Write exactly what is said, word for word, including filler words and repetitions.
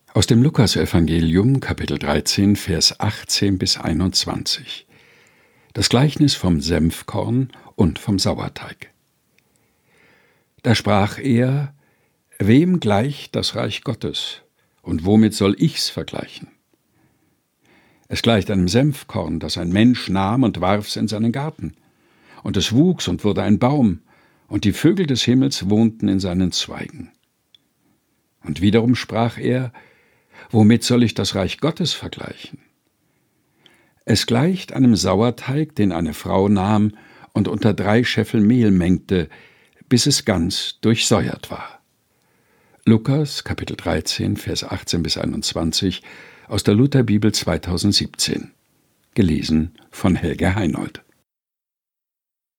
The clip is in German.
Aus dem Lukasevangelium, Kapitel dreizehn, Vers achtzehn bis einundzwanzig. Das Gleichnis vom Senfkorn und vom Sauerteig. Da sprach er: Wem gleicht das Reich Gottes, und womit soll ich's vergleichen? Es gleicht einem Senfkorn, das ein Mensch nahm und warf's in seinen Garten. Und es wuchs und wurde ein Baum, und die Vögel des Himmels wohnten in seinen Zweigen. Und wiederum sprach er: Womit soll ich das Reich Gottes vergleichen? Es gleicht einem Sauerteig, den eine Frau nahm und unter drei Scheffel Mehl mengte, bis es ganz durchsäuert war. Lukas, Kapitel dreizehn, Vers achtzehn bis einundzwanzig, aus der Lutherbibel zweitausendsiebzehn. Gelesen von Helge Heinold.